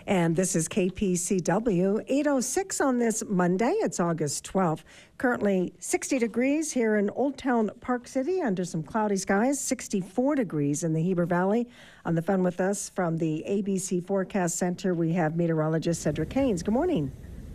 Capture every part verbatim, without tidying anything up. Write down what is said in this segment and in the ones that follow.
And this is K P C W eight oh six on this Monday. It's August twelfth. Currently sixty degrees here in Old Town Park City under some cloudy skies, sixty-four degrees in the Heber Valley. On the phone with us from the A B C Forecast Center, we have meteorologist Cedric Haynes. Good morning.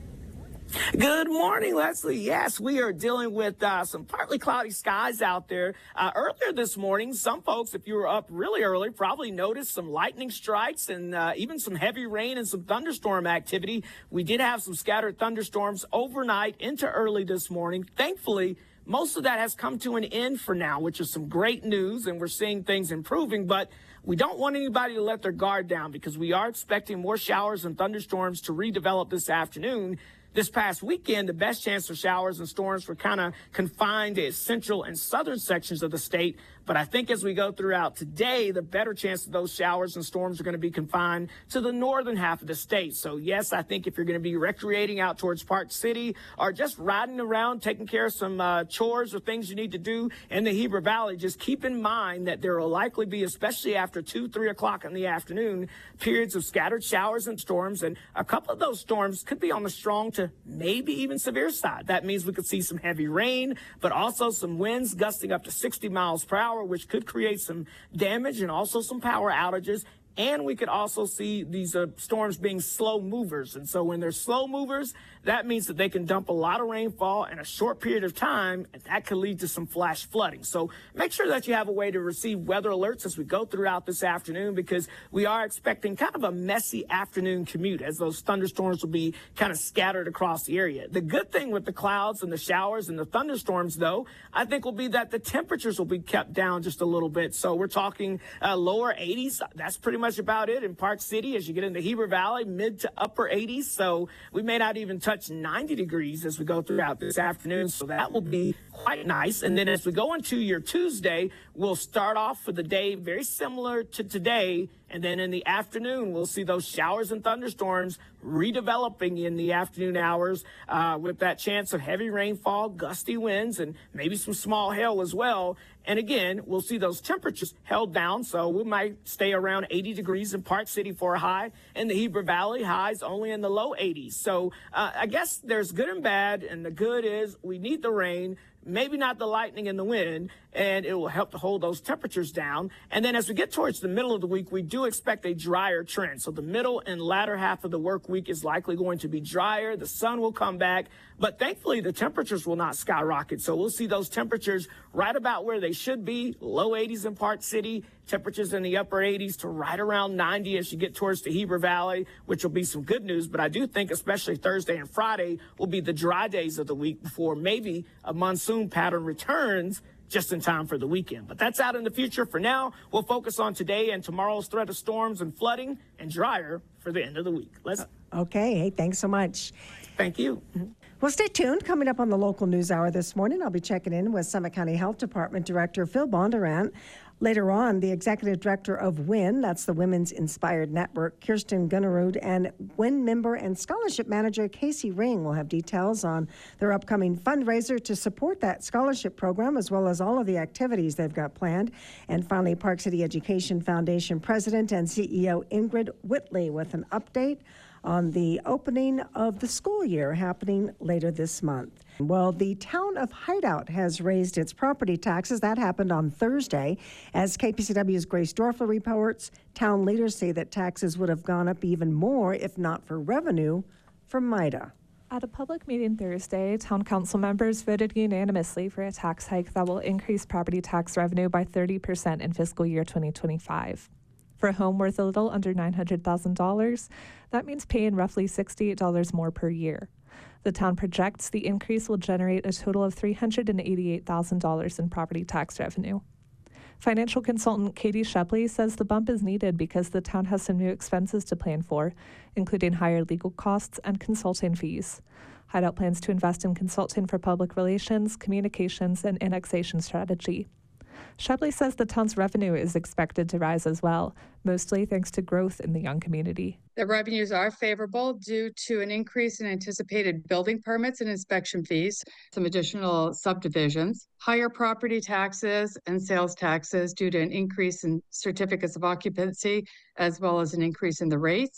Good morning, Leslie. Yes, we are dealing with uh, some partly cloudy skies out there. Uh, earlier this morning, some folks, if you were up really early, probably noticed some lightning strikes and uh, even some heavy rain and some thunderstorm activity. We did have some scattered thunderstorms overnight into early this morning. Thankfully, most of that has come to an end for now, which is some great news, and we're seeing things improving. But we don't want anybody to let their guard down because we are expecting more showers and thunderstorms to redevelop this afternoon. This past weekend, the best chance for showers and storms were kind of confined to central and southern sections of the state. But I think as we go throughout today, the better chance of those showers and storms are going to be confined to the northern half of the state. So, yes, I think if you're going to be recreating out towards Park City or just riding around, taking care of some uh, chores or things you need to do in the Heber Valley, just keep in mind that there will likely be, especially after two, three o'clock in the afternoon, periods of scattered showers and storms. And a couple of those storms could be on the strong to maybe even severe side. That means we could see some heavy rain, but also some winds gusting up to sixty miles per hour, which could create some damage and also some power outages. And we could also see these uh, storms being slow movers. And so when they're slow movers, that means that they can dump a lot of rainfall in a short period of time, and that could lead to some flash flooding. So make sure that you have a way to receive weather alerts as we go throughout this afternoon, because we are expecting kind of a messy afternoon commute as those thunderstorms will be kind of scattered across the area. The good thing with the clouds and the showers and the thunderstorms, though, I think will be that the temperatures will be kept down just a little bit. So we're talking uh, lower eighties. That's pretty much about it in Park City. As you get into Heber Valley, mid to upper eighties. So we may not even touch ninety degrees as we go throughout this afternoon. So that will be quite nice. And then as we go into your Tuesday, we'll start off for the day very similar to today. And then in the afternoon, we'll see those showers and thunderstorms redeveloping in the afternoon hours uh, with that chance of heavy rainfall, gusty winds, and maybe some small hail as well. And again, we'll see those temperatures held down. So we might stay around eighty degrees in Park City for a high. In the Heber Valley, highs only in the low eighties. So uh, I guess there's good and bad. And the good is we need the rain. Maybe not the lightning and the wind, and it will help to hold those temperatures down. And then as we get towards the middle of the week, we do expect a drier trend. So the middle and latter half of the work week is likely going to be drier. The sun will come back, but thankfully the temperatures will not skyrocket. So we'll see those temperatures right about where they should be, low eighties in Park City, temperatures in the upper eighties to right around ninety as you get towards the Heber Valley, which will be some good news. But I do think especially Thursday and Friday will be the dry days of the week before maybe a monsoon pattern returns just in time for the weekend. But that's out in the future. For now, we'll focus on today and tomorrow's threat of storms and flooding and drier for the end of the week. Let's. Okay. Hey, thanks so much. Thank you. Well, stay tuned. Coming up on the local news hour this morning, I'll be checking in with Summit County Health Department Director Phil Bondurant. Later on, the Executive Director of W I N, that's the Women's Inspired Network, Kirsten Gunnerud, and W I N member and Scholarship Manager Casey Ring will have details on their upcoming fundraiser to support that scholarship program, as well as all of the activities they've got planned. And finally, Park City Education Foundation President and C E O Ingrid Whitley with an update on the opening of the school year happening later this month. Well, the town of Hideout has raised its property taxes. That happened on Thursday. As K P C W's Grace Dorfler reports, town leaders say that taxes would have gone up even more if not for revenue from MIDA. At a public meeting Thursday, town council members voted unanimously for a tax hike that will increase property tax revenue by thirty percent in fiscal year twenty twenty-five. For a home worth a little under nine hundred thousand dollars, that means paying roughly sixty-eight dollars more per year. The town projects the increase will generate a total of three hundred eighty-eight thousand dollars in property tax revenue. Financial consultant Katie Shepley says the bump is needed because the town has some new expenses to plan for, including higher legal costs and consulting fees. Hideout plans to invest in consulting for public relations, communications, and annexation strategy. Shepley says the town's revenue is expected to rise as well, mostly thanks to growth in the young community. The revenues are favorable due to an increase in anticipated building permits and inspection fees, some additional subdivisions, higher property taxes and sales taxes due to an increase in certificates of occupancy, as well as an increase in the rates.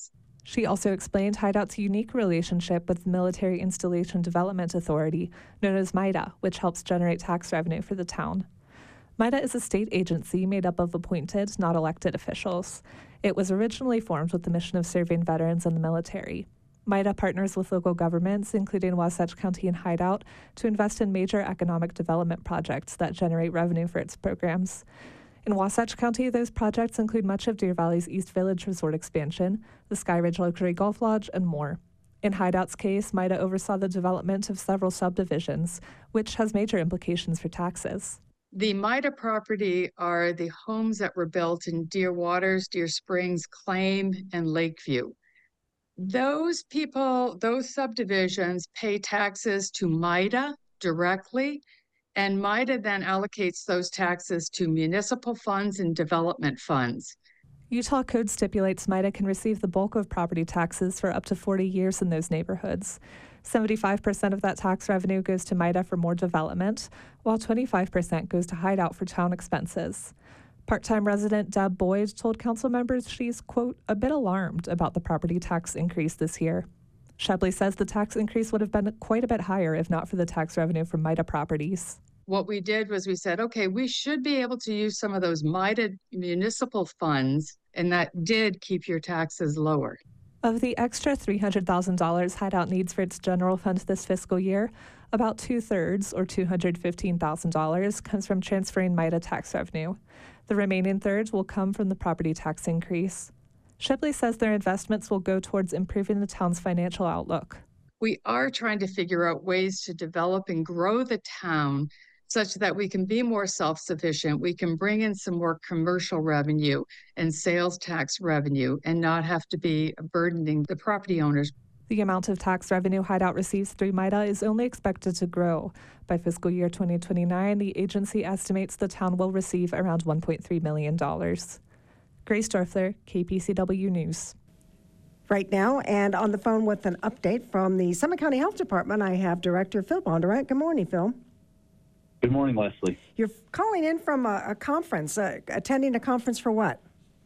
She also explained Hideout's unique relationship with the Military Installation Development Authority, known as MIDA, which helps generate tax revenue for the town. MIDA is a state agency made up of appointed, not elected officials. It was originally formed with the mission of serving veterans and the military. MIDA partners with local governments, including Wasatch County and Hideout, to invest in major economic development projects that generate revenue for its programs. In Wasatch County, those projects include much of Deer Valley's East Village Resort expansion, the Sky Ridge Luxury Golf Lodge, and more. In Hideout's case, MIDA oversaw the development of several subdivisions, which has major implications for taxes. The MIDA property are the homes that were built in Deer Waters, Deer Springs, Claim, and Lakeview. Those people, those subdivisions pay taxes to MIDA directly, and MIDA then allocates those taxes to municipal funds and development funds. Utah code stipulates MIDA can receive the bulk of property taxes for up to forty years in those neighborhoods. seventy-five percent of that tax revenue goes to MIDA for more development, while twenty-five percent goes to Hideout for town expenses. Part-time resident Deb Boyd told council members she's, quote, a bit alarmed about the property tax increase this year. Shepley says the tax increase would have been quite a bit higher if not for the tax revenue from MIDA properties. What we did was we said, okay, we should be able to use some of those MIDA municipal funds, and that did keep your taxes lower. Of the extra three hundred thousand dollars Hideout needs for its general fund this fiscal year, about two-thirds, or two hundred fifteen thousand dollars, comes from transferring MIDA tax revenue. The remaining third will come from the property tax increase. Shipley says their investments will go towards improving the town's financial outlook. We are trying to figure out ways to develop and grow the town such that we can be more self-sufficient. We can bring in some more commercial revenue and sales tax revenue and not have to be burdening the property owners. The amount of tax revenue Hideout receives through MIDA is only expected to grow. By fiscal year twenty twenty-nine, the agency estimates the town will receive around one point three million dollars. Grace Dorfler, K P C W News. Right now, and on the phone with an update from the Summit County Health Department, I have Director Phil Bondurant. Good morning, Phil. Good morning, Leslie. You're calling in from a, a conference, uh, attending a conference for what?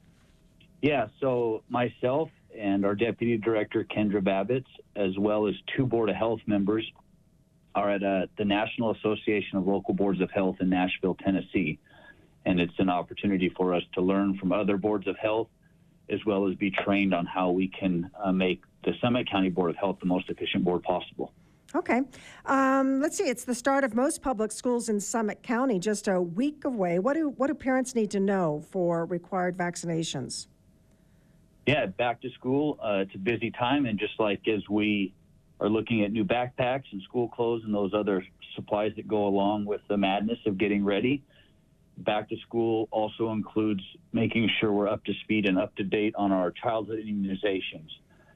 Yeah, so myself and our Deputy Director, Kendra Babbitts, as well as two Board of Health members, are at uh, the National Association of Local Boards of Health in Nashville, Tennessee. And it's an opportunity for us to learn from other boards of health, as well as be trained on how we can uh, make the Summit County Board of Health the most efficient board possible. Okay. Um, let's see. It's the start of most public schools in Summit County, just a week away. What do what do parents need to know for required vaccinations? Yeah, back to school. Uh, it's a busy time, and just like as we are looking at new backpacks and school clothes and those other supplies that go along with the madness of getting ready, back to school also includes making sure we're up to speed and up to date on our childhood immunizations.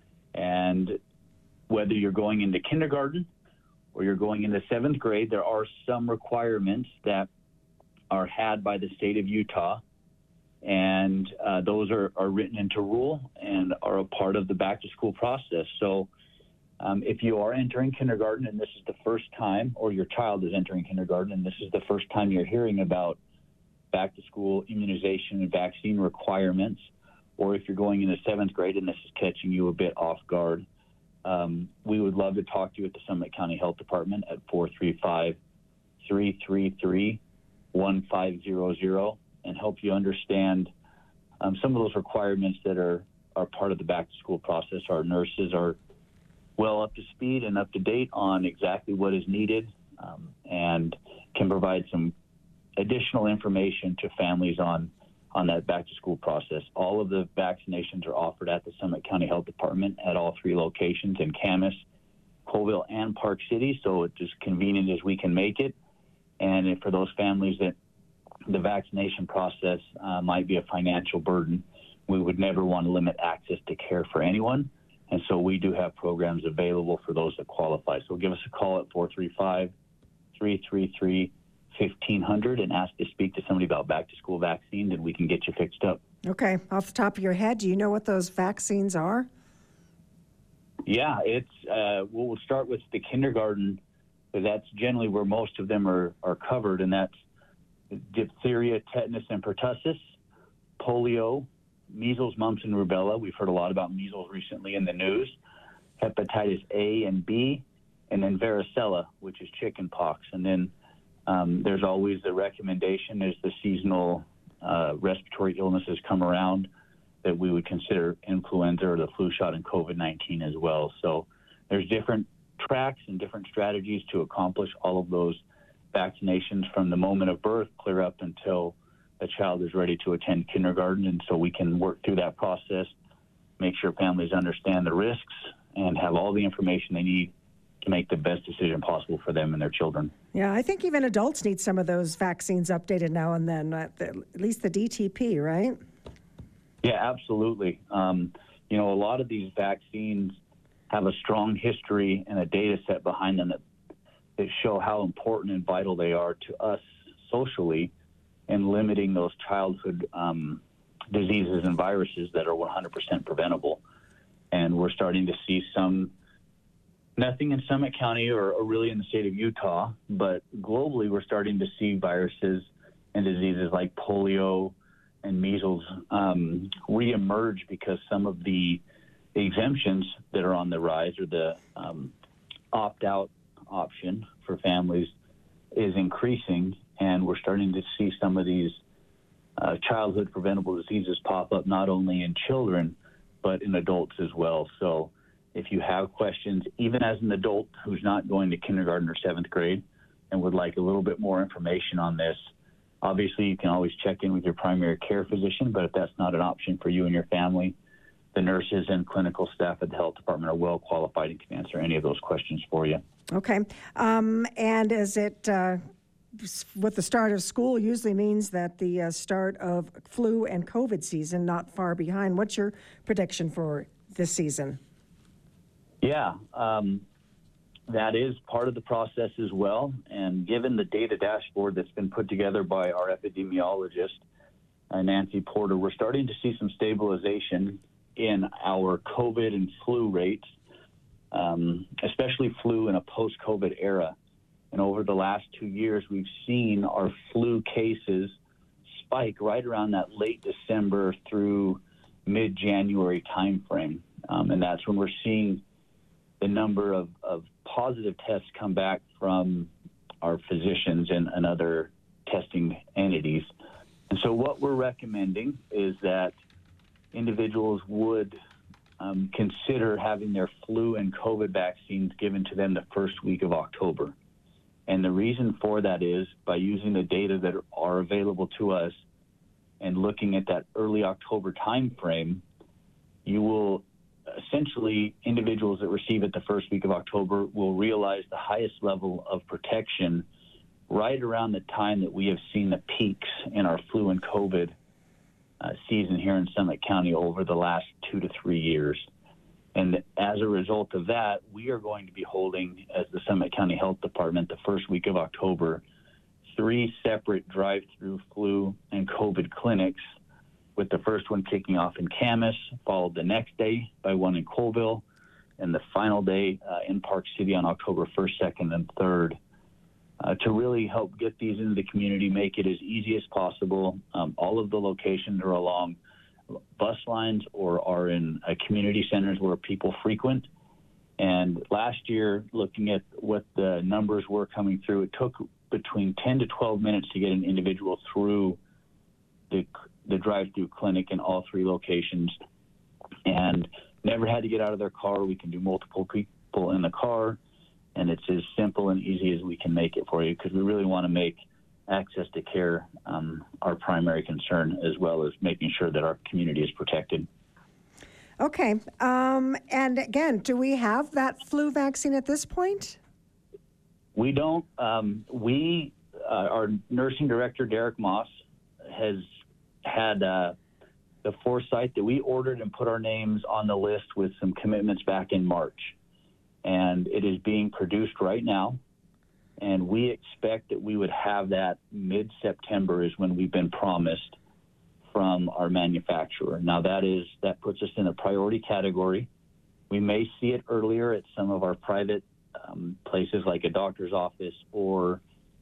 And whether you're going into kindergarten or you're going into seventh grade, there are some requirements that are had by the state of Utah. And uh, those are, are written into rule and are a part of the back to school process. So um, if you are entering kindergarten and this is the first time, or your child is entering kindergarten and this is the first time you're hearing about back to school immunization and vaccine requirements, or if you're going into seventh grade and this is catching you a bit off guard, um, we would love to talk to you at the Summit County Health Department at four three five, three three three, one five zero zero and help you understand um, some of those requirements that are, are part of the back to school process. Our nurses are well up to speed and up to date on exactly what is needed um, and can provide some additional information to families on on that back to school process. All of the vaccinations are offered at the Summit County Health Department at all three locations in Camas, Colville, and Park City. So it's as convenient as we can make it. And if for those families that the vaccination process uh, might be a financial burden, we would never want to limit access to care for anyone. And so we do have programs available for those that qualify. So give us a call at four three five, three three three, fifteen hundred and ask to speak to somebody about back to school vaccines, and we can get you fixed up. Okay. Off the top of your head, do you know what those vaccines are? Yeah, it's uh, we'll start with the kindergarten, because that's generally where most of them are, are covered, and that's diphtheria, tetanus, and pertussis, polio, measles, mumps, and rubella. We've heard a lot about measles recently in the news. Hepatitis A and B, and then varicella, which is chicken pox. And then um, there's always the recommendation as the seasonal uh, respiratory illnesses come around that we would consider influenza or the flu shot and COVID nineteen as well. So there's different tracks and different strategies to accomplish all of those vaccinations from the moment of birth clear up until a child is ready to attend kindergarten. And so we can work through that process, make sure families understand the risks, and have all the information they need to make the best decision possible for them and their children. Yeah, I think even adults need some of those vaccines updated now and then, at, the, at least the D T P, right? Yeah, absolutely. Um, you know, a lot of these vaccines have a strong history and a data set behind them that, that show how important and vital they are to us socially in limiting those childhood um, diseases and viruses that are one hundred percent preventable. And we're starting to see some, nothing in Summit County or, or really in the state of Utah, but globally we're starting to see viruses and diseases like polio and measles um, reemerge because some of the exemptions that are on the rise, or the um, opt-out option for families, is increasing, and we're starting to see some of these uh, childhood preventable diseases pop up not only in children but in adults as well. So if you have questions, even as an adult who's not going to kindergarten or seventh grade and would like a little bit more information on this, obviously you can always check in with your primary care physician, but if that's not an option for you and your family, the nurses and clinical staff at the health department are well qualified and can answer any of those questions for you. Okay. Um, and is it, uh, with the start of school usually means that the uh, start of flu and COVID season not far behind. What's your prediction for this season? Yeah, um, that is part of the process as well. And given the data dashboard that's been put together by our epidemiologist, uh, Nancy Porter, we're starting to see some stabilization in our COVID and flu rates, um, especially flu in a post-COVID era. And over the last two years, we've seen our flu cases spike right around that late December through mid-January timeframe. Um, and that's when we're seeing the number of, of positive tests come back from our physicians and, and other testing entities. And so what we're recommending is that individuals would um, consider having their flu and COVID vaccines given to them the first week of October. And the reason for that is by using the data that are available to us and looking at that early October time frame, you will essentially, individuals that receive it the first week of October will realize the highest level of protection right around the time that we have seen the peaks in our flu and COVID uh, season here in Summit County over the last two to three years. And as a result of that, we are going to be holding, as the Summit County Health Department, the first week of October, three separate drive-through flu and COVID clinics, with the first one kicking off in Camas, followed the next day by one in Colville, and the final day uh, in Park City on October first, second, and third, uh, to really help get these into the community, make it as easy as possible. Um, all of the locations are along bus lines or are in uh, community centers where people frequent. And last year, looking at what the numbers were coming through, it took between ten to twelve minutes to get an individual through the the drive-through clinic in all three locations, and never had to get out of their car. We can do multiple people in the car, and it's as simple and easy as we can make it for you, because we really want to make access to care um, our primary concern, as well as making sure that our community is protected. Okay. Um, and again, do we have that flu vaccine at this point? We don't. Um, we, uh, our nursing director, Derek Moss, has had uh, the foresight that we ordered and put our names on the list with some commitments back in March. And it is being produced right now. And we expect that we would have that mid-September is when we've been promised from our manufacturer. Now that is, that puts us in a priority category. We may see it earlier at some of our private um, places like a doctor's office or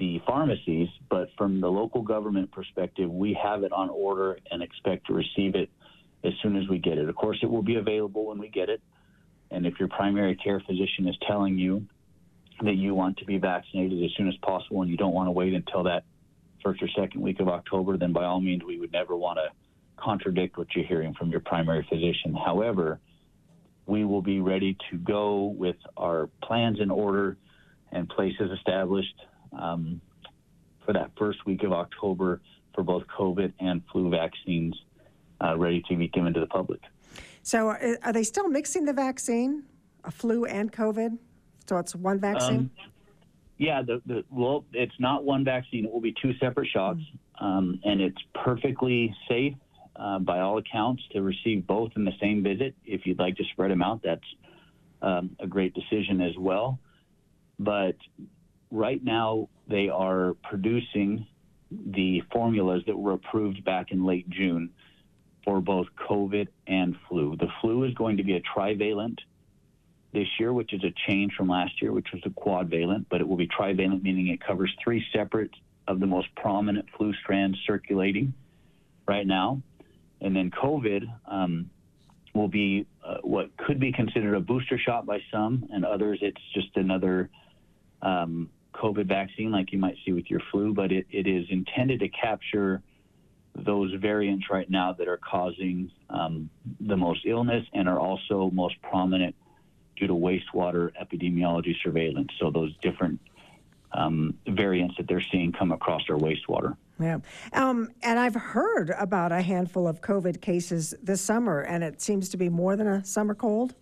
the pharmacies, but from the local government perspective, we have it on order and expect to receive it as soon as we get it. Of course, it will be available when we get it. And if your primary care physician is telling you that you want to be vaccinated as soon as possible and you don't want to wait until that first or second week of October, then by all means, we would never want to contradict what you're hearing from your primary physician. However, we will be ready to go with our plans in order and places established um, for that first week of October for both COVID and flu vaccines uh, ready to be given to the public. So are, are they still mixing the vaccine, a flu and COVID? So it's one vaccine? Um, yeah, the, the, well, it's not one vaccine. It will be two separate shots, mm-hmm. um, and it's perfectly safe uh, by all accounts to receive both in the same visit. If you'd like to spread them out, that's um, a great decision as well. But right now, they are producing the formulas that were approved back in late June for both COVID and flu. The flu is going to be a trivalent this year, which is a change from last year, which was a quadvalent, but it will be trivalent, meaning it covers three separate of the most prominent flu strands circulating right now. And then COVID um, will be uh, what could be considered a booster shot by some, and others it's just another um, COVID vaccine like you might see with your flu, but it, it is intended to capture those variants right now that are causing um, the most illness and are also most prominent due to wastewater epidemiology surveillance. So those different um, variants that they're seeing come across our wastewater. Yeah. Um, and I've heard about a handful of COVID cases this summer, and it seems to be more than a summer cold.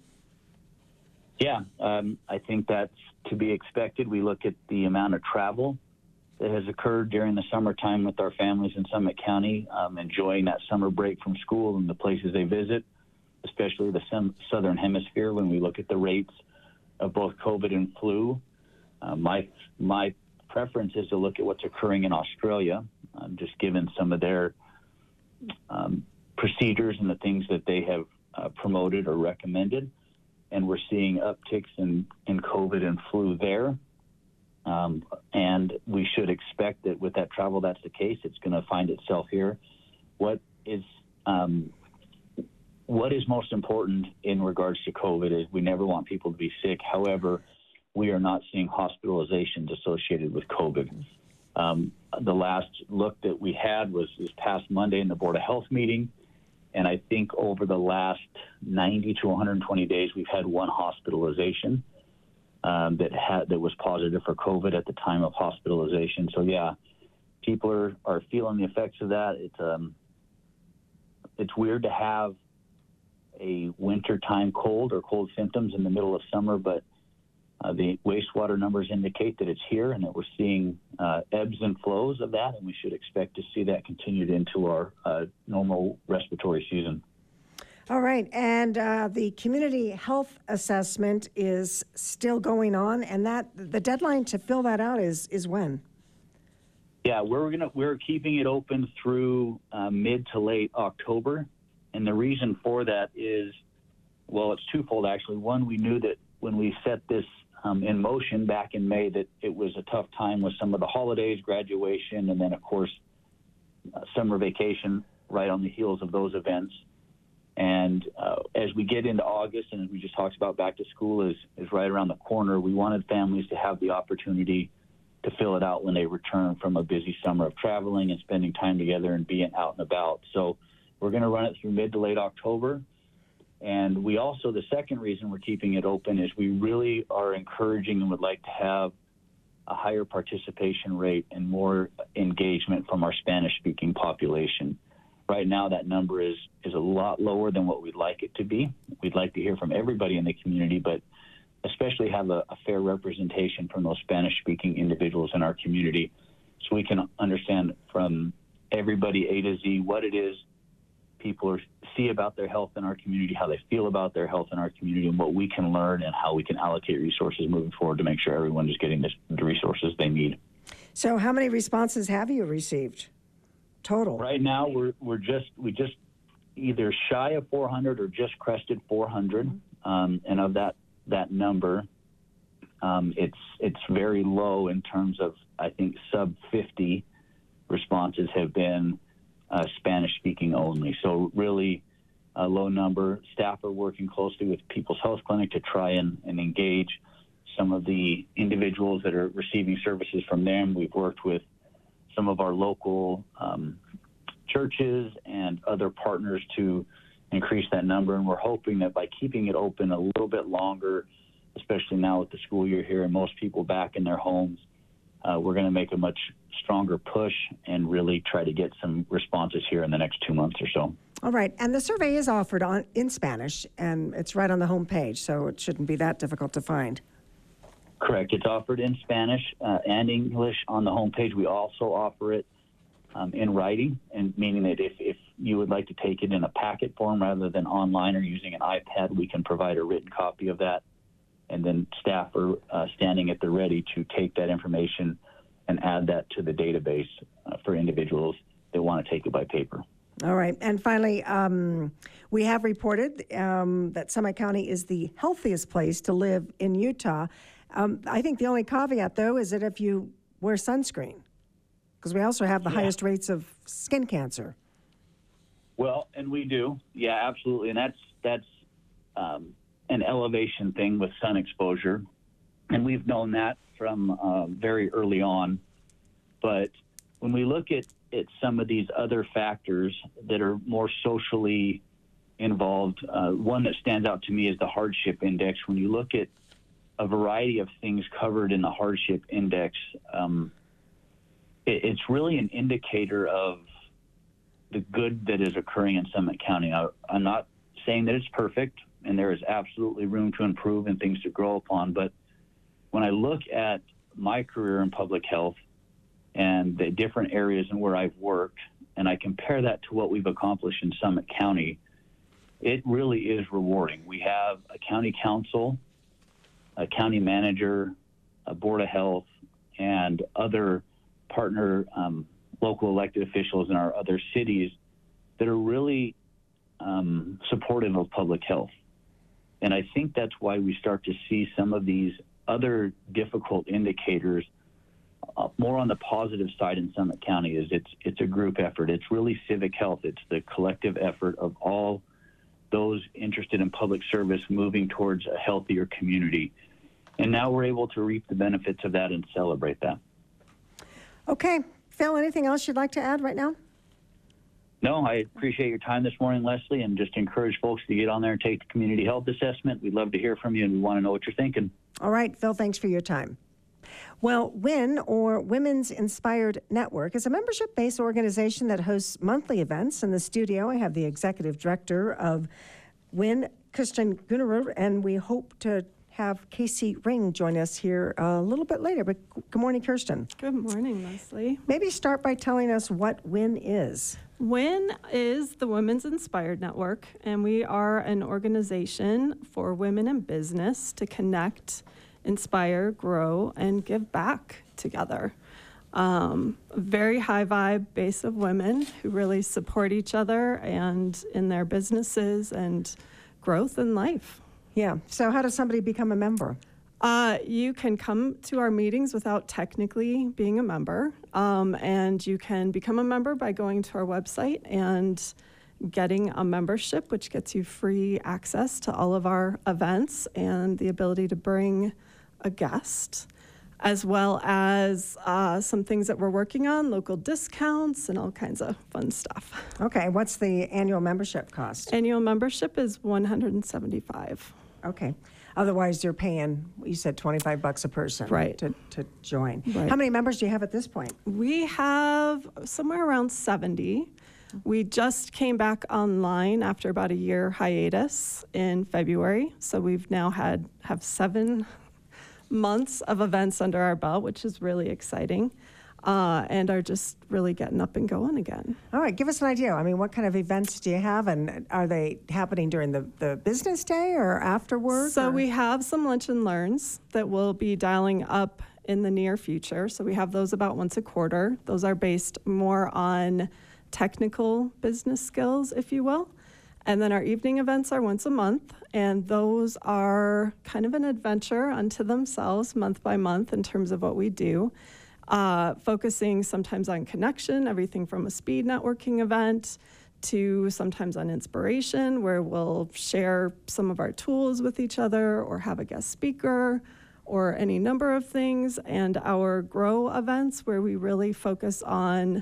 Yeah, um, I think that's to be expected. We look at the amount of travel that has occurred during the summertime with our families in Summit County, um, enjoying that summer break from school and the places they visit, especially the sem- southern hemisphere. When we look at the rates of both COVID and flu, uh, my my preference is to look at what's occurring in Australia, um, just given some of their um, procedures and the things that they have uh, promoted or recommended. And we're seeing upticks in, in COVID and flu there. Um, and we should expect that with that travel, that's the case. It's going to find itself here. What is um, what is most important in regards to COVID is we never want people to be sick. However, we are not seeing hospitalizations associated with COVID. Um, the last look that we had was this past Monday in the Board of Health meeting. And I think over the last ninety to one hundred twenty days, we've had one hospitalization um, that had that was positive for COVID at the time of hospitalization. So yeah, people are, are feeling the effects of that. It's um, it's weird to have a wintertime cold or cold symptoms in the middle of summer, but uh, the wastewater numbers indicate that it's here and that we're seeing uh, ebbs and flows of that, and we should expect to see that continued into our uh, normal respiratory season. All right, and uh, the community health assessment is still going on, and that the deadline to fill that out is is when? Yeah, we're gonna we're keeping it open through uh, mid to late October, and the reason for that is, well, it's twofold actually. One, we knew that when we set this um, in motion back in May, that it was a tough time with some of the holidays, graduation, and then of course uh, summer vacation right on the heels of those events. And uh, as we get into August, and as we just talked about, back to school is, is right around the corner, we wanted families to have the opportunity to fill it out when they return from a busy summer of traveling and spending time together and being out and about. So we're going to run it through mid to late October. And we also, the second reason we're keeping it open is we really are encouraging and would like to have a higher participation rate and more engagement from our Spanish-speaking population. Right now, that number is, is a lot lower than what we'd like it to be. We'd like to hear from everybody in the community, but especially have a, a fair representation from those Spanish-speaking individuals in our community so we can understand from everybody A to Z what it is people are, see about their health in our community, how they feel about their health in our community, and what we can learn and how we can allocate resources moving forward to make sure everyone is getting this, the resources they need. So how many responses have you received total? Right now, we're we're just we just either shy of four hundred or just crested four hundred, um, and of that that number, Um, it's it's very low in terms of, I think, sub fifty responses have been uh, Spanish speaking only. So really a low number. Staff are working closely with People's Health Clinic to try and, and engage some of the individuals that are receiving services from them. We've worked with some of our local um, churches and other partners to increase that number. And we're hoping that by keeping it open a little bit longer, especially now with the school year here and most people back in their homes, uh, we're going to make a much stronger push and really try to get some responses here in the next two months or so. All right. And the survey is offered on in Spanish, and it's right on the homepage, so it shouldn't be that difficult to find. Correct. It's offered in Spanish uh, and English on the homepage. We also offer it um, in writing, and meaning that if, if you would like to take it in a packet form rather than online or using an iPad, we can provide a written copy of that. And then staff are uh, standing at the ready to take that information and add that to the database uh, for individuals that want to take it by paper. All right. And finally, um, we have reported um, that Summit County is the healthiest place to live in Utah. Um, I think the only caveat, though, is that if you wear sunscreen, because we also have the yeah. highest rates of skin cancer. Well, and we do. Yeah, absolutely. And that's that's um, an elevation thing with sun exposure. And we've known that from uh, very early on. But when we look at, at some of these other factors that are more socially involved, uh, one that stands out to me is the hardship index. When you look at a variety of things covered in the hardship index, um, it, it's really an indicator of the good that is occurring in Summit County. I, I'm not saying that it's perfect, and there is absolutely room to improve and things to grow upon, but when I look at my career in public health and the different areas and where I've worked, and I compare that to what we've accomplished in Summit County, it really is rewarding. We have a county council, a county manager, a board of health, and other partner um, local elected officials in our other cities that are really um, supportive of public health. And I think that's why we start to see some of these other difficult indicators uh, more on the positive side in Summit County. Is it's it's a group effort. It's really civic health. It's the collective effort of all those interested in public service moving towards a healthier community. And now we're able to reap the benefits of that and celebrate that. Okay. Phil, anything else you'd like to add right now? No, I appreciate your time this morning, Leslie, and just encourage folks to get on there and take the community health assessment. We'd love to hear from you, and we want to know what you're thinking. All right, Phil, thanks for your time. Well, WIN, or Women's Inspired Network, is a membership-based organization that hosts monthly events. In the studio, I have the executive director of WIN, Kirsten Gunnerud, and we hope to have Casey Ring join us here a little bit later. But good morning, Kirsten. Good morning, Leslie. Maybe start by telling us what WIN is. WIN is the Women's Inspired Network, and we are an organization for women in business to connect, inspire, grow, and give back together. Um, a very high vibe base of women who really support each other and in their businesses and growth in life. Yeah. So how does somebody become a member? Uh, you can come to our meetings without technically being a member, um, and you can become a member by going to our website and getting a membership, which gets you free access to all of our events and the ability to bring a guest, as well as uh, some things that we're working on, local discounts and all kinds of fun stuff. Okay. What's the annual membership cost? Annual membership is one hundred seventy-five dollars. Okay. Otherwise, you're paying, you said twenty-five bucks a person right. to, to join. Right. How many members do you have at this point? We have somewhere around seventy. We just came back online after about a year hiatus in February. So we've now had have seven months of events under our belt, which is really exciting. Uh, and are just really getting up and going again. All right, give us an idea. I mean, what kind of events do you have, and are they happening during the, the business day or afterwards? So or? we have some lunch and learns that we'll be dialing up in the near future. So we have those about once a quarter. Those are based more on technical business skills, if you will. And then our evening events are once a month, and those are kind of an adventure unto themselves, month by month, in terms of what we do, uh, focusing sometimes on connection, everything from a speed networking event to sometimes on inspiration, where we'll share some of our tools with each other or have a guest speaker or any number of things, and our grow events, where we really focus on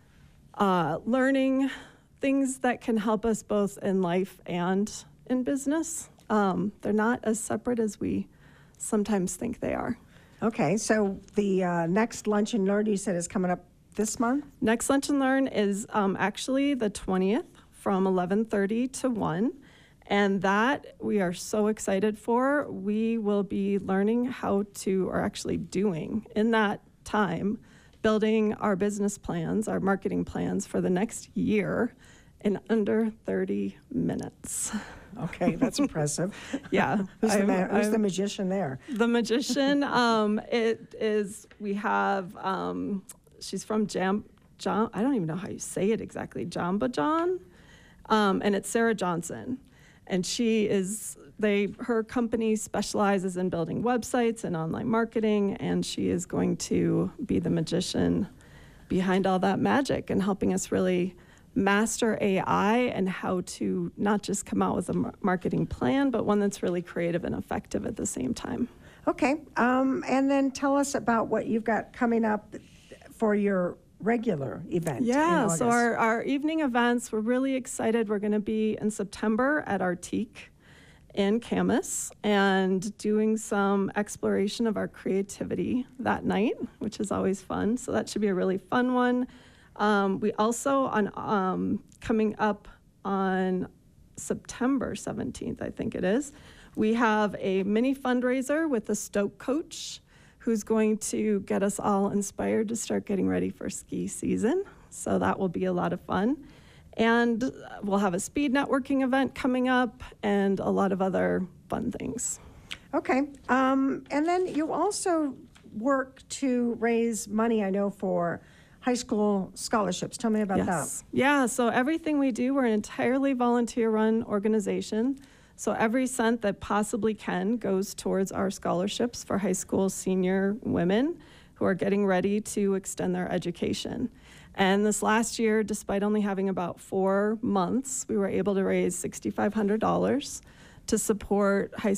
uh, learning things that can help us both in life and in business. Um, they're not as separate as we sometimes think they are. Okay, so the uh, next Lunch and Learn, you said, is coming up this month? Next Lunch and Learn is um, actually the twentieth from eleven thirty to one. And that we are so excited for. We will be learning how to, or actually doing in that time, building our business plans, our marketing plans for the next year in under thirty minutes. Okay, that's impressive. Yeah. Who's, the, I'm- ma- who's the I'm- magician there? The magician, um, it is, we have, um, she's from Jam, John, I don't even know how you say it exactly, Jamba John, um, and it's Sarah Johnson. And she is, they, her company specializes in building websites and online marketing, and she is going to be the magician behind all that magic and helping us really master A I and how to not just come out with a mar- marketing plan, but one that's really creative and effective at the same time. Okay, um, and then tell us about what you've got coming up for your regular event. in Yeah, so August. our, our evening events, we're really excited. We're going to be in September at Artique in Camas and doing some exploration of our creativity that night, which is always fun. So that should be a really fun one. Um, we also, on um, coming up on September seventeenth, I think it is, we have a mini fundraiser with the Stoke Coach, who's going to get us all inspired to start getting ready for ski season. So that will be a lot of fun. And we'll have a speed networking event coming up and a lot of other fun things. Okay, um, and then you also work to raise money, I know, for high school scholarships. Tell me about Yes. Yeah, so everything we do, we're an entirely volunteer-run organization. So every cent that possibly can goes towards our scholarships for high school senior women who are getting ready to extend their education. And this last year, despite only having about four months, we were able to raise six thousand five hundred dollars to support high,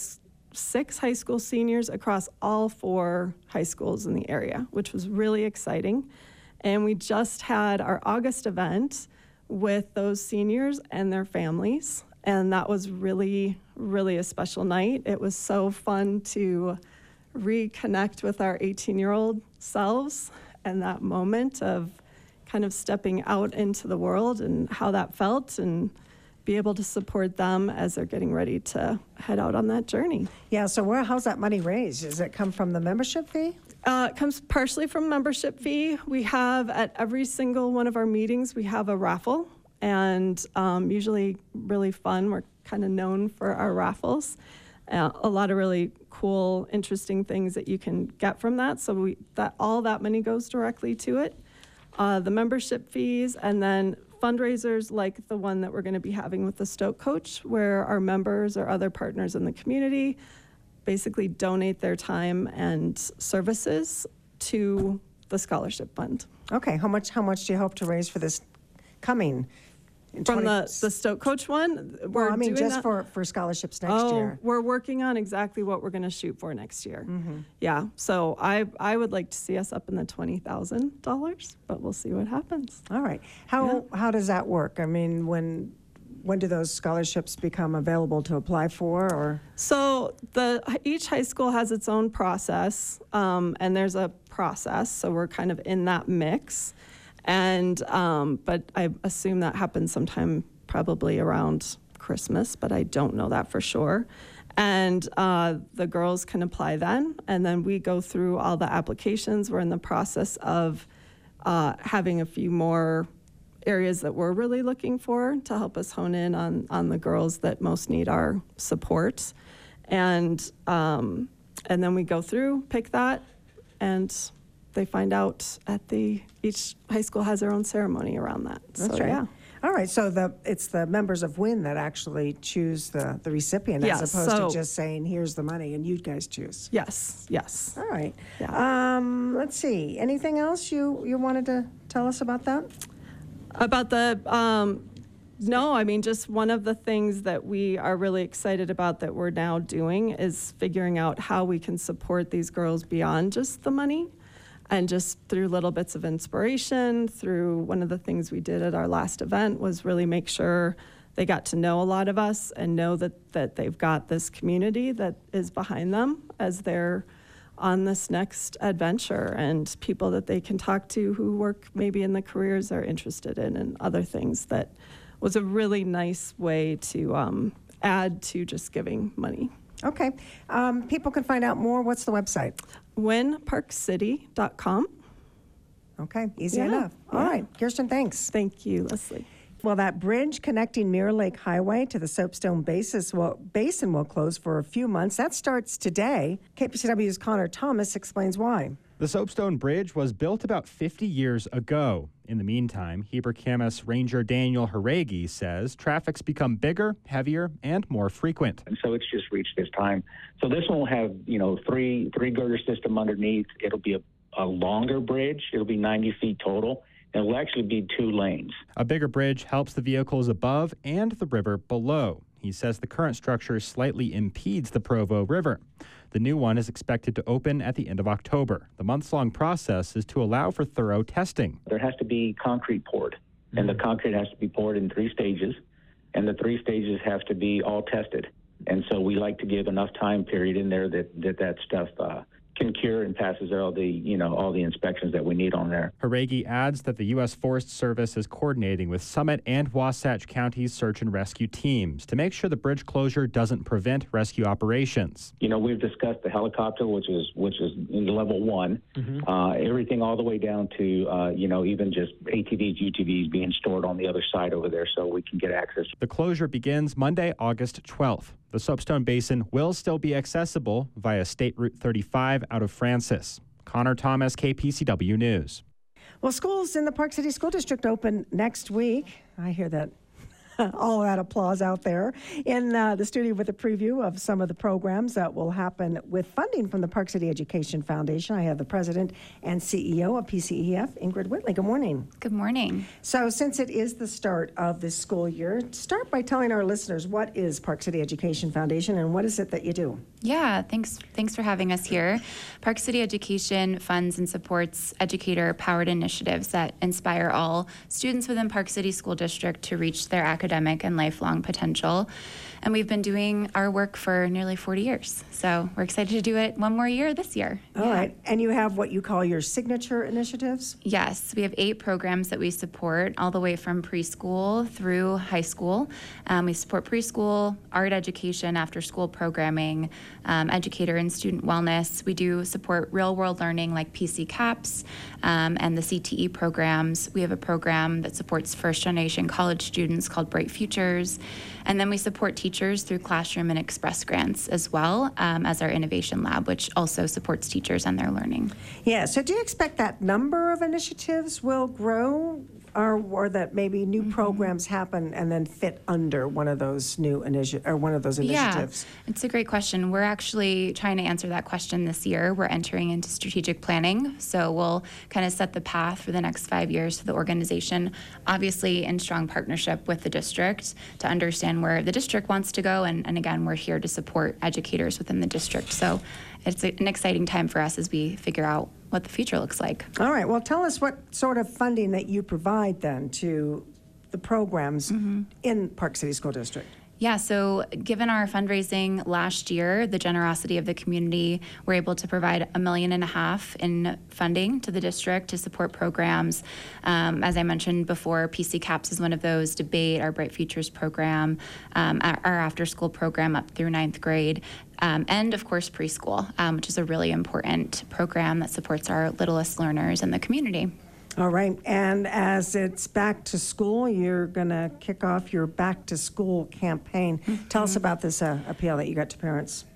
six high school seniors across all four high schools in the area, which was really exciting. And we just had our August event with those seniors and their families. And that was really, really a special night. It was so fun to reconnect with our eighteen-year-old selves and that moment of kind of stepping out into the world and how that felt, and be able to support them as they're getting ready to head out on that journey. Yeah, so where, how's that money raised? Does it come from the membership fee? Uh, it comes partially from membership fee. We have at every single one of our meetings, we have a raffle, and um, usually really fun. We're kind of known for our raffles. Uh, a lot of really cool, interesting things that you can get from that. So we, that all that money goes directly to it. Uh, the membership fees, and then fundraisers like the one that we're going to be having with the Stoke Coach, where our members or other partners in the community basically donate their time and services to the scholarship fund. Okay, how much, how much do you hope to raise for this coming? in From the, twenty the Stoke Coach one, we're Well, I mean, doing just that- for, for scholarships next oh, year. we're working on exactly what we're going to shoot for next year. Mm-hmm. Yeah, so I I would like to see us up in the twenty thousand dollars, but we'll see what happens. All right. How, how does that work? I mean, when, when do those scholarships become available to apply for, or? So the each high school has its own process, um, and there's a process. So we're kind of in that mix, and um, but I assume that happens sometime probably around Christmas, but I don't know that for sure. And uh, the girls can apply then, and then we go through all the applications. We're in the process of uh, having a few more areas that we're really looking for to help us hone in on, on the girls that most need our support. And, um, and then we go through, pick that, and they find out at the, each high school has their own ceremony around that. That's so, right. yeah. All right, so the it's the members of WIN that actually choose the, the recipient Yes, as opposed so- to just saying, here's the money, and you guys choose. Yes, yes. All right. Yeah. Um, let's see. Anything else you, you wanted to tell us about that? About the, um, no, I mean, just one of the things that we are really excited about that we're now doing is figuring out how we can support these girls beyond just the money. And just through little bits of inspiration, through one of the things we did at our last event was really make sure they got to know a lot of us and know that, that they've got this community that is behind them as they're on this next adventure, and people that they can talk to who work maybe in the careers they're interested in and other things. That was a really nice way to um, add to just giving money. Okay. Um, people can find out more. What's the website? win park city dot com. Okay, easy Yeah, enough. All yeah. right, Kirsten, thanks. Thank you, Leslie. Well, that bridge connecting Mirror Lake Highway to the Soapstone Basis will, Basin will close for a few months. That starts today. K P C W's Connor Thomas explains why. The Soapstone Bridge was built about fifty years ago. In the meantime, Heber Camus Ranger Daniel Haregi says traffic's become bigger, heavier, and more frequent. And so it's just reached this time. So this one will have, you know, three three girder system underneath. It'll be a, a longer bridge. It'll be ninety feet total. And it'll actually be two lanes. A bigger bridge helps the vehicles above and the river below. He says the current structure slightly impedes the Provo River. The new one is expected to open at the end of October. The months-long process is to allow for thorough testing. There has to be concrete poured, and the concrete has to be poured in three stages, and the three stages have to be all tested. And so we like to give enough time period in there that that, that stuff uh, can cure and passes all the, you know, all the inspections that we need on there. Haregi adds that the U S Forest Service is coordinating with Summit and Wasatch County's search and rescue teams to make sure the bridge closure doesn't prevent rescue operations. You know, we've discussed the helicopter, which is which is in level one, mm-hmm. uh, everything all the way down to, uh, you know, even just A T Vs, U T Vs being stored on the other side over there so we can get access. The closure begins Monday, August twelfth. The Soapstone Basin will still be accessible via State Route thirty-five out of Francis. Connor Thomas, K P C W News. Well, schools in the Park City School District open next week. I hear that. All that applause out there in uh, the studio with a preview of some of the programs that will happen with funding from the Park City Education Foundation. I have the president and C E O of P C E F, Ingrid Whitley. Good morning. Good morning. So since it is the start of this school year, start by telling our listeners what is Park City Education Foundation and what is it that you do? Yeah, thanks thanks for having us here. Park City Education funds and supports educator-powered initiatives that inspire all students within Park City School District to reach their academic and lifelong potential. And we've been doing our work for nearly forty years. So we're excited to do it one more year this year. All yeah. right. And you have what you call your signature initiatives? Yes, we have eight programs that we support all the way from preschool through high school. Um, we support preschool, art education, after school programming, um, educator and student wellness. We do support real world learning like P C CAPS um, and the C T E programs. We have a program that supports first generation college students called Bright Futures. And then we support teachers through classroom and express grants as well um, as our innovation lab, which also supports teachers and their learning. Yeah, so do you expect that number of initiatives will grow, or, or that maybe new mm-hmm. programs happen and then fit under one of those new initiatives or one of those initiatives? Yeah, it's a great question. We're actually trying to answer that question this year. We're entering into strategic planning, so we'll kind of set the path for the next five years for the organization, obviously in strong partnership with the district to understand where the district wants to go, and, and again, we're here to support educators within the district. So it's a, an exciting time for us as we figure out what the future looks like. All right. Well, tell us what sort of funding that you provide then to the programs mm-hmm. in Park City School District. Yeah, so given our fundraising last year, the generosity of the community, we're able to provide a million and a half in funding to the district to support programs. Um, as I mentioned before, P C CAPS is one of those, Debate, our Bright Futures program, um, our, our after-school program up through ninth grade. Um, and of course preschool, um, which is a really important program that supports our littlest learners in the community. All right, and as it's back to school, you're going to kick off your back to school campaign. Mm-hmm. Tell us about this uh, appeal that you got to parents.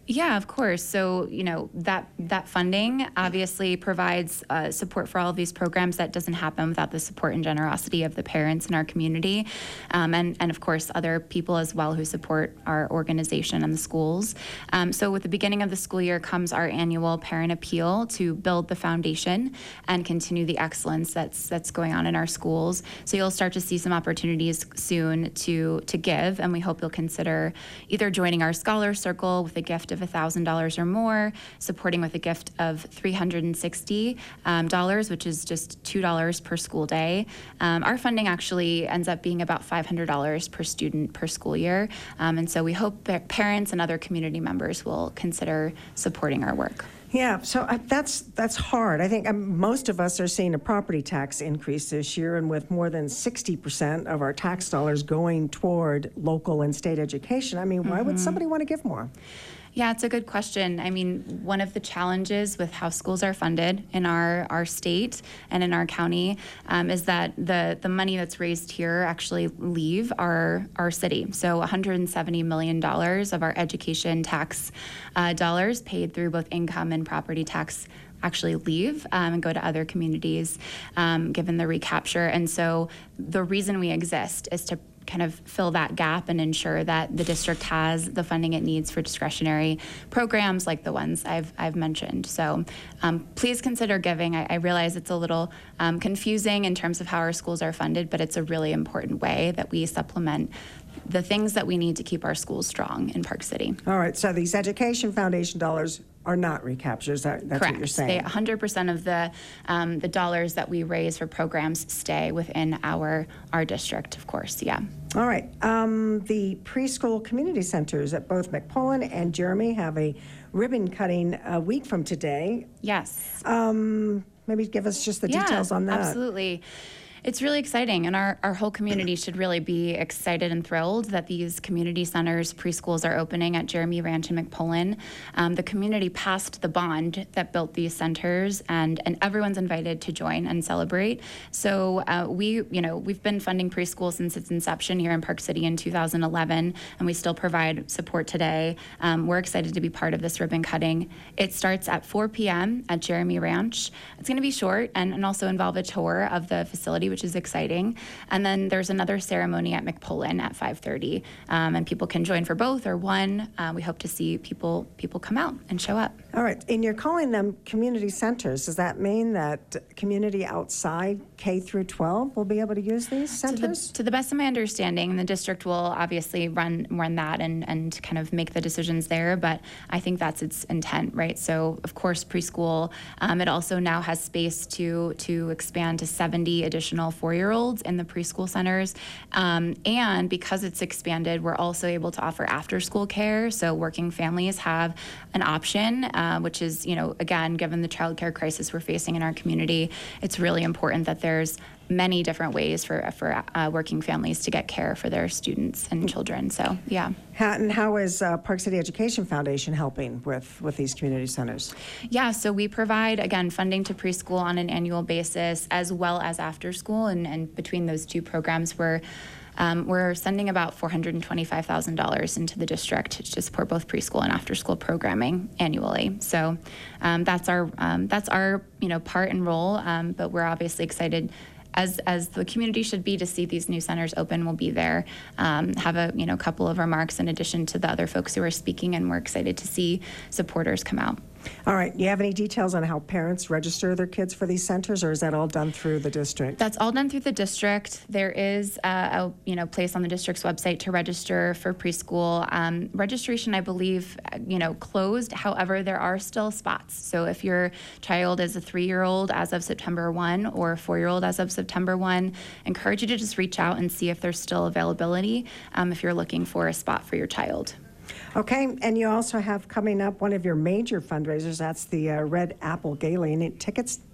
Yeah, of course. So, you know, that that funding obviously provides uh, support for all of these programs. That doesn't happen without the support and generosity of the parents in our community, um, and, and of course, other people as well who support our organization and the schools. Um, so with the beginning of the school year comes our annual parent appeal to build the foundation and continue the excellence that's that's going on in our schools. So you'll start to see some opportunities soon to, to give, and we hope you'll consider either joining our Scholar Circle with a gift of one thousand dollars or more, supporting with a gift of three hundred sixty dollars, um, which is just two dollars per school day. Um, our funding actually ends up being about five hundred dollars per student per school year. Um, and so we hope that parents and other community members will consider supporting our work. Yeah, so uh, that's that's hard. I think um, most of us are seeing a property tax increase this year, and with more than sixty percent of our tax dollars going toward local and state education, I mean, why mm-hmm. would somebody want to give more? Yeah, it's a good question. I mean, one of the challenges with how schools are funded in our, our state and in our county um, is that the, the money that's raised here actually leave our, our city. So one hundred seventy million dollars of our education tax uh, dollars paid through both income and property tax actually leave um, and go to other communities um, given the recapture. And so the reason we exist is to kind of fill that gap and ensure that the district has the funding it needs for discretionary programs like the ones I've I've mentioned. So um, please consider giving. I, I realize it's a little um, confusing in terms of how our schools are funded, but it's a really important way that we supplement the things that we need to keep our schools strong in Park City. All right, so these Education Foundation dollars are not recaptures. That, that's Correct. What you're saying. They one hundred percent of the um, the dollars that we raise for programs stay within our our district, of course. Yeah. All right. Um, the preschool community centers at both McPullen and Jeremy have a ribbon cutting a week from today. Yes. Um, maybe give us just the yeah, details on that. Absolutely. It's really exciting, and our, our whole community should really be excited and thrilled that these community centers, preschools are opening at Jeremy Ranch and McPullen. Um, the community passed the bond that built these centers, and, and everyone's invited to join and celebrate. So uh, we, you know, we've been funding preschool since its inception here in Park City in two thousand eleven, and we still provide support today. Um, we're excited to be part of this ribbon cutting. It starts at four p.m. at Jeremy Ranch. It's going to be short and, and also involve a tour of the facility, which is exciting. And then there's another ceremony at McPullen at five thirty, um, and people can join for both or one. Uh, we hope to see people people come out and show up. All right, and you're calling them community centers. Does that mean that community outside K through twelve will be able to use these centers? To the, to the best of my understanding, the district will obviously run run that and, and kind of make the decisions there, but I think that's its intent, right? So, of course, preschool, um, it also now has space to, to expand to seventy additional four-year-olds in the preschool centers, um, and because it's expanded, we're also able to offer after-school care, so working families have an option, uh, which is, you know, again, given the childcare crisis we're facing in our community, it's really important that there's many different ways for for uh, working families to get care for their students and children. So, yeah. How, and how is uh, Park City Education Foundation helping with, with these community centers? Yeah, so we provide, again, funding to preschool on an annual basis as well as after school. And, and between those two programs, we're Um, we're sending about four hundred twenty-five thousand dollars into the district to support both preschool and after-school programming annually. So um, that's our um, that's our you know part and role. Um, but we're obviously excited, as as the community should be, to see these new centers open. We'll be there, um, have a you know couple of remarks in addition to the other folks who are speaking, and we're excited to see supporters come out. All right. Do you have any details on how parents register their kids for these centers, or is that all done through the district? That's all done through the district. There is uh, a you know place on the district's website to register for preschool. Um, registration, I believe, you know, closed. However, there are still spots. So if your child is a three-year-old as of September first or a four-year-old as of September first, encourage you to just reach out and see if there's still availability um, if you're looking for a spot for your child. Okay, and you also have coming up one of your major fundraisers. That's the uh, Red Apple Gala. Any tickets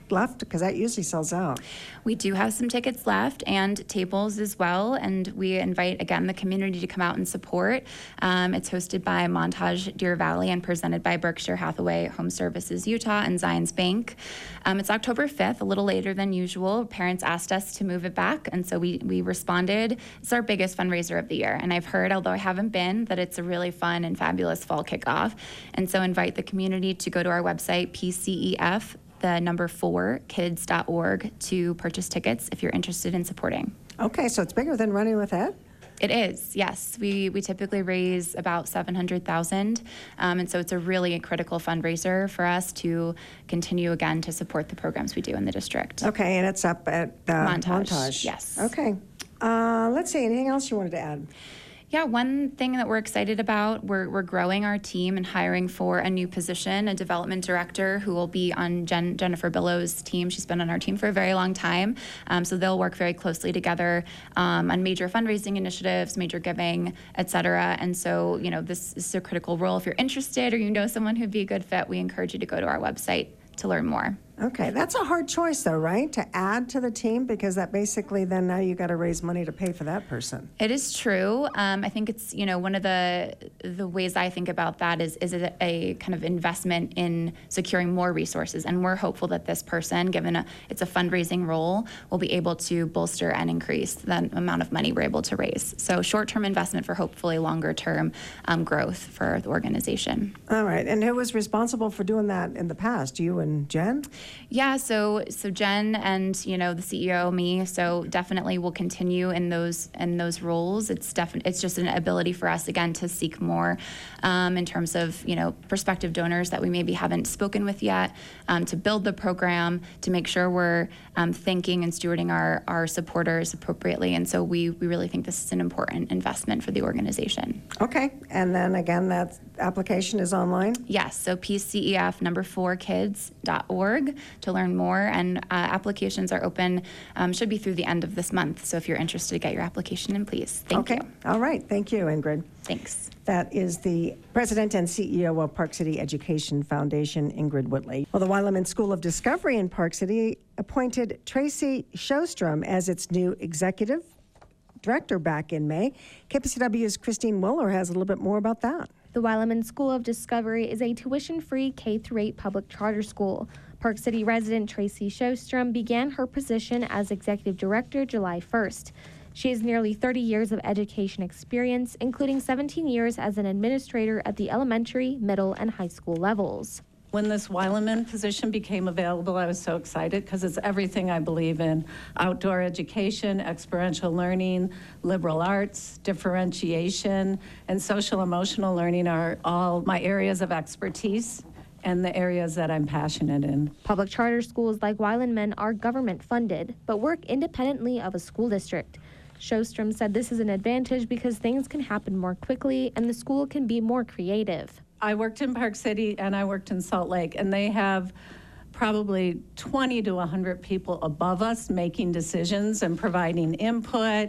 left? Because that usually sells out. We do have some tickets left and tables as well, and we invite, again, the community to come out and support. Um, it's hosted by Montage Deer Valley and presented by Berkshire Hathaway Home Services Utah and Zions Bank. Um, it's October fifth, a little later than usual. Parents asked us to move it back, and so we, we responded. It's our biggest fundraiser of the year, and I've heard, although I haven't been, that it's a really fun and fabulous fall kickoff. And so invite the community to go to our website, P C E F, the number four, kids dot org, to purchase tickets if you're interested in supporting. Okay, so it's bigger than Running with Ed? It is, yes. We we typically raise about seven hundred thousand dollars, um, and so it's a really critical fundraiser for us to continue, again, to support the programs we do in the district. Okay, and it's up at uh, Montage, Montage. yes. Okay. Uh, let's see, anything else you wanted to add? Yeah, one thing that we're excited about, we're, we're growing our team and hiring for a new position, a development director who will be on Jen, Jennifer Billow's team. She's been on our team for a very long time. Um, so they'll work very closely together um, on major fundraising initiatives, major giving, et cetera. And so, you know, this is a critical role. If you're interested or you know someone who'd be a good fit, we encourage you to go to our website to learn more. Okay, that's a hard choice though, right? To add to the team, because that basically then now you got to raise money to pay for that person. It is true. Um, I think it's, you know, one of the the ways I think about that is is it a kind of investment in securing more resources, and we're hopeful that this person, given a, it's a fundraising role, will be able to bolster and increase the amount of money we're able to raise. So short-term investment for hopefully longer-term um, growth for the organization. All right, and who was responsible for doing that in the past? You and Jen? Yeah, so so Jen and, you know, the C E O, me, so definitely will continue in those in those roles. It's definitely it's just an ability for us, again, to seek more um, in terms of, you know, prospective donors that we maybe haven't spoken with yet, um, to build the program, to make sure we're um, thinking and stewarding our, our supporters appropriately. And so we, we really think this is an important investment for the organization. Okay, and then again, that application is online? Yes, so P C E F number four kids dot org to learn more, and uh, applications are open, um, should be through the end of this month. So if you're interested, get your application in, please. Thank okay. you. All right, thank you, Ingrid. Thanks. That is the president and C E O of Park City Education Foundation, Ingrid Whitley. Well, the Weileman School of Discovery in Park City appointed Tracy Shostrom as its new executive director back in May. K P C W's Christine Willer has a little bit more about that. The Weileman School of Discovery is a tuition-free K through eight public charter school. Park City resident Tracy Shostrom began her position as executive director July first. She has nearly thirty years of education experience, including seventeen years as an administrator at the elementary, middle, and high school levels. When this Weileman position became available, I was so excited because it's everything I believe in. Outdoor education, experiential learning, liberal arts, differentiation, and social emotional learning are all my areas of expertise and the areas that I'm passionate in. Public charter schools like Weileman are government funded, but work independently of a school district. Shostrom said this is an advantage because things can happen more quickly and the school can be more creative. I worked in Park City and I worked in Salt Lake, and they have probably twenty to one hundred people above us making decisions and providing input,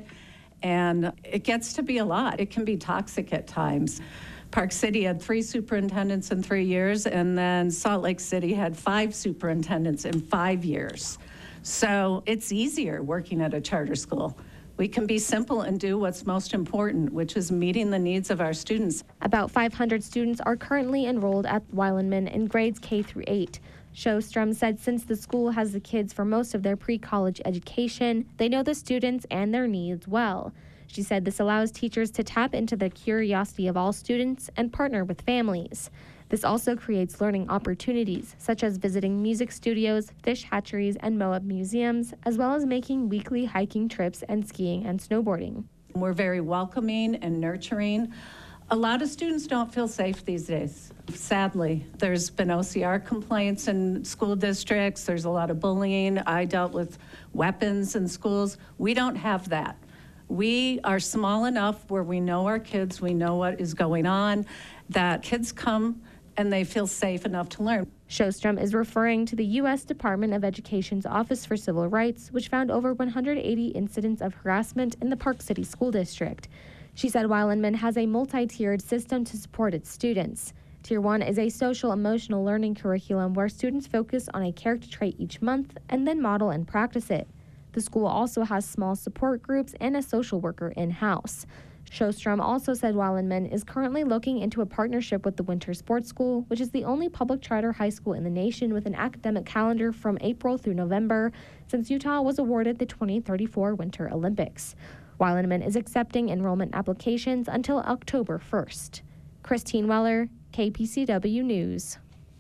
and it gets to be a lot. It can be toxic at times. Park City had three superintendents in three years, and then Salt Lake City had five superintendents in five years. So it's easier working at a charter school. We can be simple and do what's most important, which is meeting the needs of our students. About five hundred students are currently enrolled at Weileman in grades K through eight. Shostrom said since the school has the kids for most of their pre-college education, they know the students and their needs well. She said this allows teachers to tap into the curiosity of all students and partner with families. This also creates learning opportunities, such as visiting music studios, fish hatcheries, and Moab museums, as well as making weekly hiking trips and skiing and snowboarding. We're very welcoming and nurturing. A lot of students don't feel safe these days. Sadly, there's been O C R complaints in school districts. There's a lot of bullying. I dealt with weapons in schools. We don't have that. We are small enough where we know our kids, we know what is going on, that kids come and they feel safe enough to learn. Shostrom is referring to the U S Department of Education's Office for Civil Rights, which found over one hundred eighty incidents of harassment in the Park City School District. She said Weileman has a multi-tiered system to support its students. Tier one is a social emotional learning curriculum where students focus on a character trait each month and then model and practice it. The school also has small support groups and a social worker in-house. Sjostrom also said Weilenmann is currently looking into a partnership with the Winter Sports School, which is the only public charter high school in the nation with an academic calendar from April through November, since Utah was awarded the twenty thirty-four Winter Olympics. Weilenmann is accepting enrollment applications until October first. Christine Weller, K P C W News.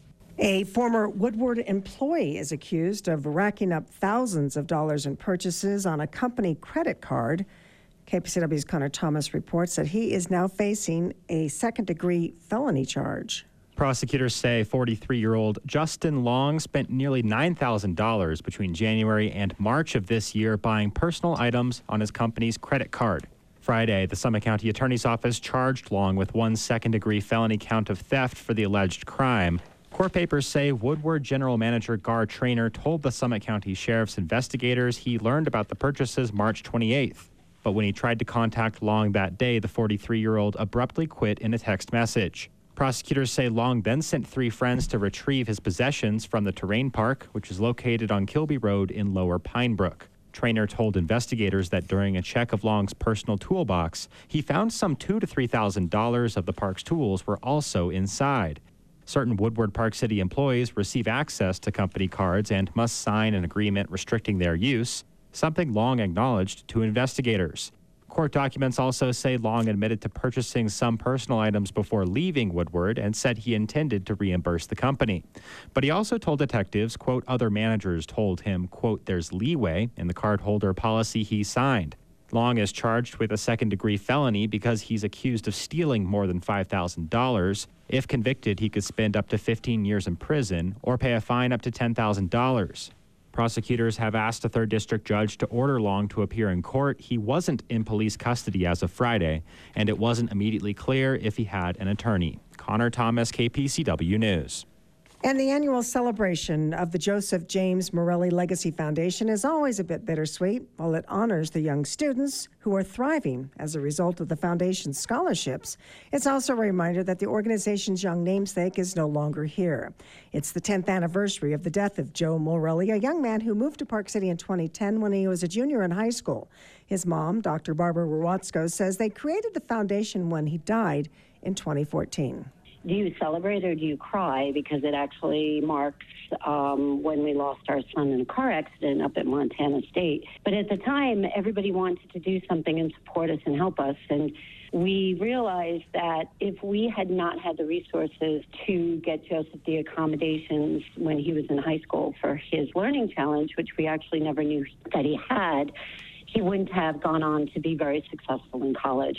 A former Woodward employee is accused of racking up thousands of dollars in purchases on a company credit card. K P C W's Connor Thomas reports that he is now facing a second-degree felony charge. Prosecutors say forty-three-year-old Justin Long spent nearly nine thousand dollars between January and March of this year buying personal items on his company's credit card. Friday, the Summit County Attorney's Office charged Long with one second-degree felony count of theft for the alleged crime. Court papers say Woodward General Manager Gar Trainer told the Summit County Sheriff's investigators he learned about the purchases March twenty-eighth. But when he tried to contact Long that day, the forty-three-year-old abruptly quit in a text message. Prosecutors say Long then sent three friends to retrieve his possessions from the Terrain Park, which is located on Kilby Road in Lower Pinebrook. Trainer told investigators that during a check of Long's personal toolbox, he found some two thousand to three thousand dollars of the park's tools were also inside. Certain Woodward Park City employees receive access to company cards and must sign an agreement restricting their use, something Long acknowledged to investigators. Court documents also say Long admitted to purchasing some personal items before leaving Woodward and said he intended to reimburse the company. But he also told detectives, quote, other managers told him, quote, there's leeway in the cardholder policy he signed. Long is charged with a second-degree felony because he's accused of stealing more than five thousand dollars. If convicted, he could spend up to fifteen years in prison or pay a fine up to ten thousand dollars. Prosecutors have asked a third district judge to order Long to appear in court. He wasn't in police custody as of Friday, and it wasn't immediately clear if he had an attorney. Connor Thomas, K P C W News. And the annual celebration of the Joseph James Morelli Legacy Foundation is always a bit bittersweet, while it honors the young students who are thriving as a result of the foundation's scholarships. It's also a reminder that the organization's young namesake is no longer here. It's the tenth anniversary of the death of Joe Morelli, a young man who moved to Park City in twenty ten when he was a junior in high school. His mom, Doctor Barbara Rawatzko, says they created the foundation when he died in twenty fourteen. Do you celebrate or do you cry? Because it actually marks um, when we lost our son in a car accident up at Montana State. But at the time, everybody wanted to do something and support us and help us. And we realized that if we had not had the resources to get Joseph the accommodations when he was in high school for his learning challenge, which we actually never knew that he had, he wouldn't have gone on to be very successful in college.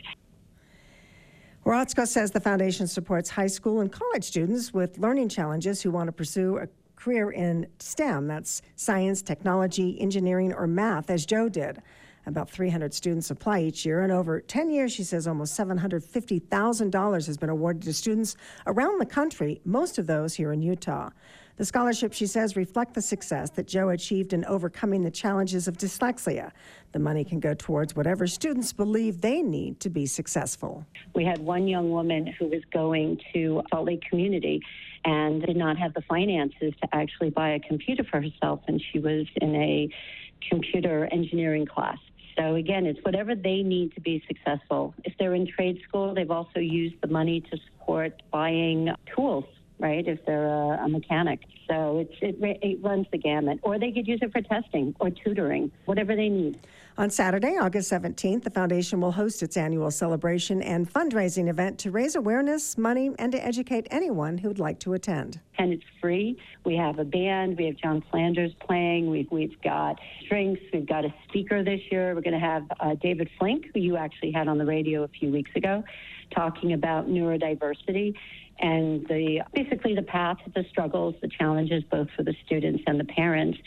Rawatzko says the foundation supports high school and college students with learning challenges who want to pursue a career in STEM. That's science, technology, engineering, or math, as Joe did. About three hundred students apply each year, and over ten years, she says almost seven hundred fifty thousand dollars has been awarded to students around the country, most of those here in Utah. The scholarships, she says, reflect the success that Joe achieved in overcoming the challenges of dyslexia. The money can go towards whatever students believe they need to be successful. We had one young woman who was going to Salt Lake Community and did not have the finances to actually buy a computer for herself, and she was in a computer engineering class. So again, it's whatever they need to be successful. If they're in trade school, they've also used the money to support buying tools, right, if they're a, a mechanic. So it's, it, it runs the gamut. Or they could use it for testing or tutoring, whatever they need. On Saturday, August seventeenth, the foundation will host its annual celebration and fundraising event to raise awareness, money, and to educate anyone who would like to attend. And it's free. We have a band. We have John Flanders playing. We've, we've got drinks. We've got a speaker this year. We're going to have uh, David Flink, who you actually had on the radio a few weeks ago, talking about neurodiversity and the basically the path, the struggles, the challenges, both for the students and the parents.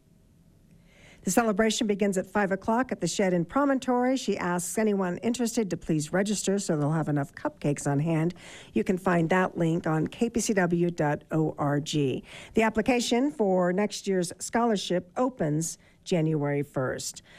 The celebration begins at five o'clock at the Shed in Promontory. She asks anyone interested to please register so they'll have enough cupcakes on hand. You can find that link on k p c w dot org. The application for next year's scholarship opens January first.